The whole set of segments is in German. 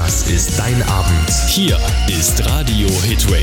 Das ist dein Abend. Hier ist Radio Hitwave.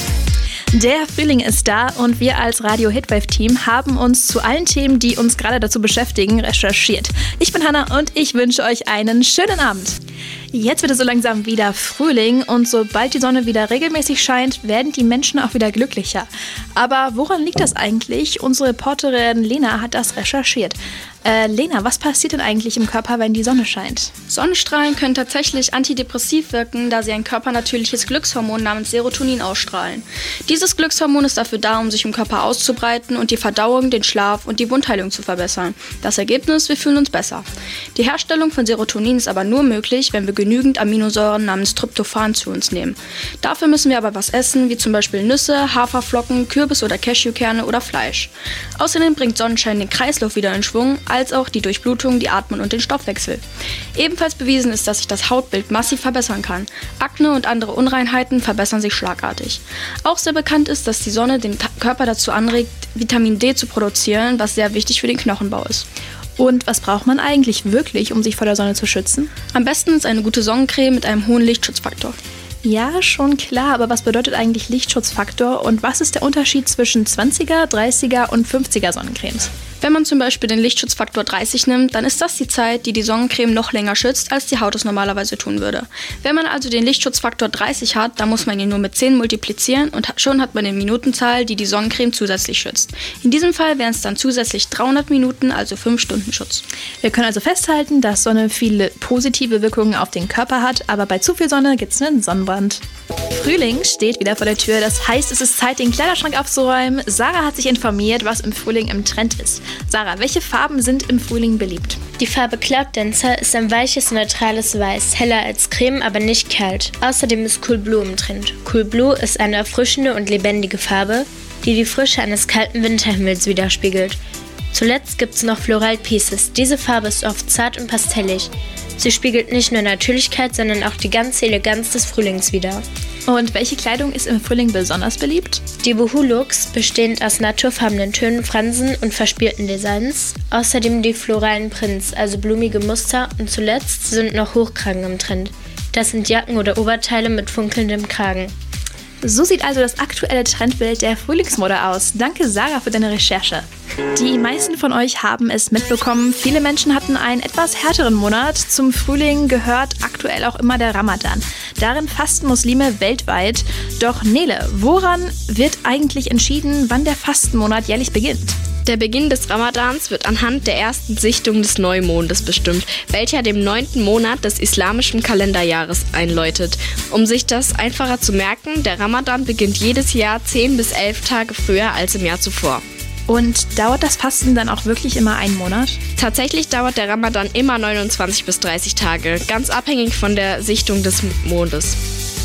Der Frühling ist da und wir als Radio Hitwave Team haben uns zu allen Themen, die uns gerade dazu beschäftigen, recherchiert. Ich bin Hannah und ich wünsche euch einen schönen Abend. Jetzt wird es so langsam wieder Frühling und sobald die Sonne wieder regelmäßig scheint, werden die Menschen auch wieder glücklicher. Aber woran liegt das eigentlich? Unsere Reporterin Lena hat das recherchiert. Lena, was passiert denn eigentlich im Körper, wenn die Sonne scheint? Sonnenstrahlen können tatsächlich antidepressiv wirken, da sie ein körpernatürliches Glückshormon namens Serotonin ausstrahlen. Dieses Glückshormon ist dafür da, um sich im Körper auszubreiten und die Verdauung, den Schlaf und die Wundheilung zu verbessern. Das Ergebnis, wir fühlen uns besser. Die Herstellung von Serotonin ist aber nur möglich, wenn wir genügend Aminosäuren namens Tryptophan zu uns nehmen. Dafür müssen wir aber was essen, wie zum Beispiel Nüsse, Haferflocken, Kürbis- oder Cashewkerne oder Fleisch. Außerdem bringt Sonnenschein den Kreislauf wieder in Schwung, als auch die Durchblutung, die Atmung und den Stoffwechsel. Ebenfalls bewiesen ist, dass sich das Hautbild massiv verbessern kann. Akne und andere Unreinheiten verbessern sich schlagartig. Auch sehr bekannt ist, dass die Sonne den Körper dazu anregt, Vitamin D zu produzieren, was sehr wichtig für den Knochenbau ist. Und was braucht man eigentlich wirklich, um sich vor der Sonne zu schützen? Am besten ist eine gute Sonnencreme mit einem hohen Lichtschutzfaktor. Ja, schon klar, aber was bedeutet eigentlich Lichtschutzfaktor und was ist der Unterschied zwischen 20er, 30er und 50er Sonnencremes? Wenn man zum Beispiel den Lichtschutzfaktor 30 nimmt, dann ist das die Zeit, die die Sonnencreme noch länger schützt, als die Haut es normalerweise tun würde. Wenn man also den Lichtschutzfaktor 30 hat, dann muss man ihn nur mit 10 multiplizieren und schon hat man eine Minutenzahl, die die Sonnencreme zusätzlich schützt. In diesem Fall wären es dann zusätzlich 300 Minuten, also 5 Stunden Schutz. Wir können also festhalten, dass Sonne viele positive Wirkungen auf den Körper hat, aber bei zu viel Sonne gibt es einen Sonnenbrand. Frühling steht wieder vor der Tür, das heißt, es ist Zeit, den Kleiderschrank aufzuräumen. Sarah hat sich informiert, was im Frühling im Trend ist. Sarah, welche Farben sind im Frühling beliebt? Die Farbe Cloud Dancer ist ein weiches, neutrales Weiß, heller als Creme, aber nicht kalt. Außerdem ist Cool Blue im Trend. Cool Blue ist eine erfrischende und lebendige Farbe, die die Frische eines kalten Winterhimmels widerspiegelt. Zuletzt gibt es noch Floral Pieces. Diese Farbe ist oft zart und pastellig. Sie spiegelt nicht nur Natürlichkeit, sondern auch die ganze Eleganz des Frühlings wider. Und welche Kleidung ist im Frühling besonders beliebt? Die Boohoo-Looks, bestehend aus naturfarbenen Tönen, Fransen und verspielten Designs. Außerdem die floralen Prints, also blumige Muster. Und zuletzt sind noch Hochkragen im Trend. Das sind Jacken oder Oberteile mit funkelndem Kragen. So sieht also das aktuelle Trendbild der Frühlingsmode aus. Danke, Sarah, für deine Recherche. Die meisten von euch haben es mitbekommen. Viele Menschen hatten einen etwas härteren Monat. Zum Frühling gehört aktuell auch immer der Ramadan. Darin fasten Muslime weltweit. Doch Nele, woran wird eigentlich entschieden, wann der Fastenmonat jährlich beginnt? Der Beginn des Ramadans wird anhand der ersten Sichtung des Neumondes bestimmt, welcher dem 9. Monat des islamischen Kalenderjahres einläutet. Um sich das einfacher zu merken, der Ramadan beginnt jedes Jahr 10 bis 11 Tage früher als im Jahr zuvor. Und dauert das Fasten dann auch wirklich immer einen Monat? Tatsächlich dauert der Ramadan immer 29 bis 30 Tage, ganz abhängig von der Sichtung des Mondes.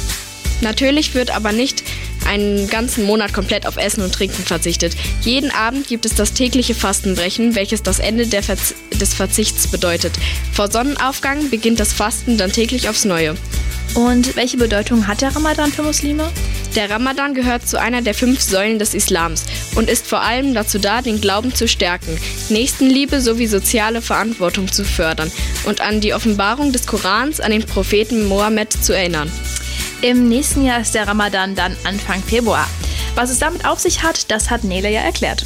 Natürlich wird aber nicht einen ganzen Monat komplett auf Essen und Trinken verzichtet. Jeden Abend gibt es das tägliche Fastenbrechen, welches das Ende des Verzichts bedeutet. Vor Sonnenaufgang beginnt das Fasten dann täglich aufs Neue. Und welche Bedeutung hat der Ramadan für Muslime? Der Ramadan gehört zu einer der 5 Säulen des Islams und ist vor allem dazu da, den Glauben zu stärken, Nächstenliebe sowie soziale Verantwortung zu fördern und an die Offenbarung des Korans an den Propheten Mohammed zu erinnern. Im nächsten Jahr ist der Ramadan dann Anfang Februar. Was es damit auf sich hat, das hat Nele ja erklärt.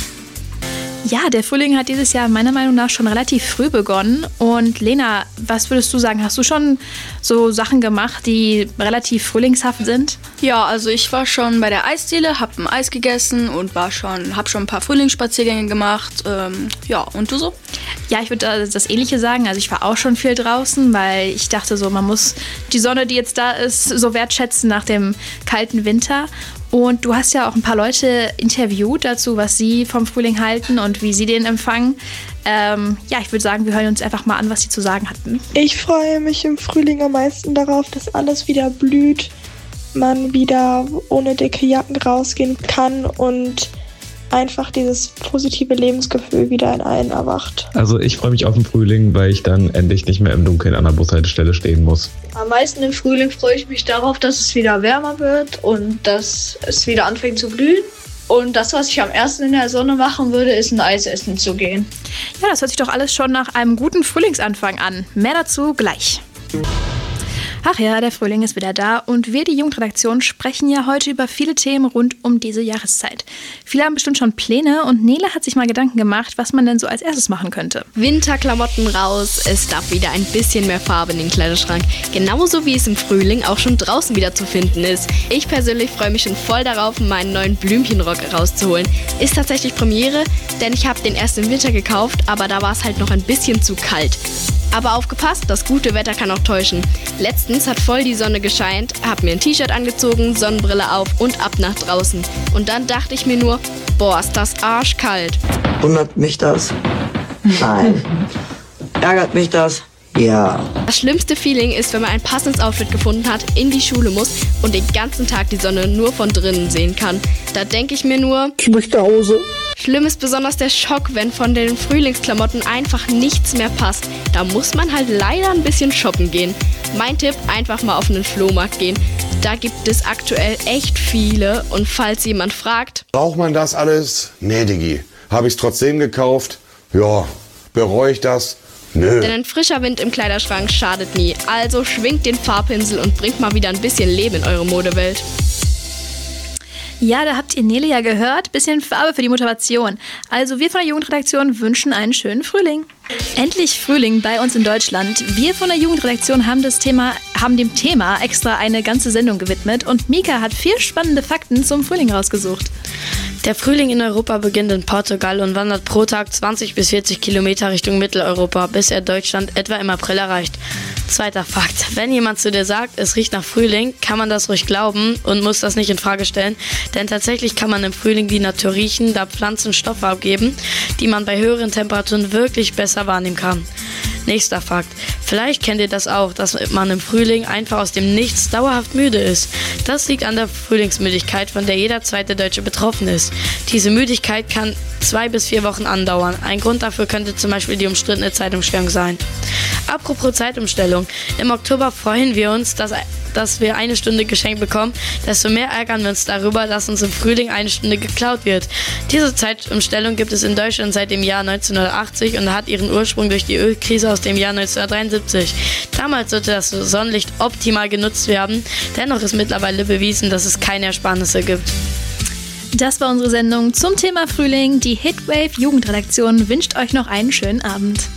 Ja, der Frühling hat dieses Jahr meiner Meinung nach schon relativ früh begonnen. Und Lena, was würdest du sagen? Hast du schon so Sachen gemacht, die relativ frühlingshaft sind? Ja, also ich war schon bei der Eisdiele, hab ein Eis gegessen und hab schon ein paar Frühlingsspaziergänge gemacht. Ja, und du so? Ja, ich würde das Ähnliche sagen. Also ich war auch schon viel draußen, weil ich dachte so, man muss die Sonne, die jetzt da ist, so wertschätzen nach dem kalten Winter. Und du hast ja auch ein paar Leute interviewt dazu, was sie vom Frühling halten und wie sie den empfangen. Ja, ich würde sagen, wir hören uns einfach mal an, was sie zu sagen hatten. Ich freue mich im Frühling am meisten darauf, dass alles wieder blüht, man wieder ohne dicke Jacken rausgehen kann und einfach dieses positive Lebensgefühl wieder in allen erwacht. Also ich freue mich auf den Frühling, weil ich dann endlich nicht mehr im Dunkeln an der Bushaltestelle stehen muss. Am meisten im Frühling freue ich mich darauf, dass es wieder wärmer wird und dass es wieder anfängt zu blühen. Und das, was ich am ersten in der Sonne machen würde, ist ein Eis essen zu gehen. Ja, das hört sich doch alles schon nach einem guten Frühlingsanfang an. Mehr dazu gleich. Ach ja, der Frühling ist wieder da und wir, die Jugendredaktion, sprechen ja heute über viele Themen rund um diese Jahreszeit. Viele haben bestimmt schon Pläne und Nele hat sich mal Gedanken gemacht, was man denn so als erstes machen könnte. Winterklamotten raus, es darf wieder ein bisschen mehr Farbe in den Kleiderschrank. Genauso wie es im Frühling auch schon draußen wieder zu finden ist. Ich persönlich freue mich schon voll darauf, meinen neuen Blümchenrock rauszuholen. Ist tatsächlich Premiere, denn ich habe den erst im Winter gekauft, aber da war es halt noch ein bisschen zu kalt. Aber aufgepasst, das gute Wetter kann auch täuschen. Letztens hat voll die Sonne gescheint, hab mir ein T-Shirt angezogen, Sonnenbrille auf und ab nach draußen. Und dann dachte ich mir nur, boah, ist das arschkalt. Wundert mich das? Nein. Ärgert mich das? Ja. Das schlimmste Feeling ist, wenn man ein passendes Outfit gefunden hat, in die Schule muss und den ganzen Tag die Sonne nur von drinnen sehen kann. Da denke ich mir nur, Ich möchte nach Hause. schlimm ist besonders der Schock, wenn von den Frühlingsklamotten einfach nichts mehr passt. Da muss man halt leider ein bisschen shoppen gehen. Mein Tipp, einfach mal auf einen Flohmarkt gehen. Da gibt es aktuell echt viele und falls jemand fragt, Braucht man das alles? Nee, Diggi. Habe ich's trotzdem gekauft? Ja. Bereue ich das? Nö. denn ein frischer Wind im Kleiderschrank schadet nie. Also schwingt den Farbpinsel und bringt mal wieder ein bisschen Leben in eure Modewelt. Ja, da habt ihr Nele ja gehört. Bisschen Farbe für die Motivation. Also wir von der Jugendredaktion wünschen einen schönen Frühling. Endlich Frühling bei uns in Deutschland. Wir von der Jugendredaktion haben dem Thema extra eine ganze Sendung gewidmet und Mika hat 4 spannende Fakten zum Frühling rausgesucht. Der Frühling in Europa beginnt in Portugal und wandert pro Tag 20 bis 40 Kilometer Richtung Mitteleuropa, bis er Deutschland etwa im April erreicht. Zweiter Fakt. Wenn jemand zu dir sagt, es riecht nach Frühling, kann man das ruhig glauben und muss das nicht in Frage stellen, denn tatsächlich kann man im Frühling die Natur riechen, da Pflanzen Stoffe abgeben, die man bei höheren Temperaturen wirklich besser wahrnehmen kann. Nächster Fakt. Vielleicht kennt ihr das auch, dass man im Frühling einfach aus dem Nichts dauerhaft müde ist. Das liegt an der Frühlingsmüdigkeit, von der jeder zweite Deutsche betroffen ist. Diese Müdigkeit kann 2 bis 4 Wochen andauern. Ein Grund dafür könnte zum Beispiel die umstrittene Zeitumstellung sein. Apropos Zeitumstellung. Im Oktober freuen wir uns, dass wir 1 Stunde geschenkt bekommen, desto mehr ärgern wir uns darüber, dass uns im Frühling 1 Stunde geklaut wird. Diese Zeitumstellung gibt es in Deutschland seit dem Jahr 1980 und hat ihren Ursprung durch die Ölkrise aus dem Jahr 1973. Damals sollte das Sonnenlicht optimal genutzt werden, dennoch ist mittlerweile bewiesen, dass es keine Ersparnisse gibt. Das war unsere Sendung zum Thema Frühling. Die Hitwave Jugendredaktion wünscht euch noch einen schönen Abend.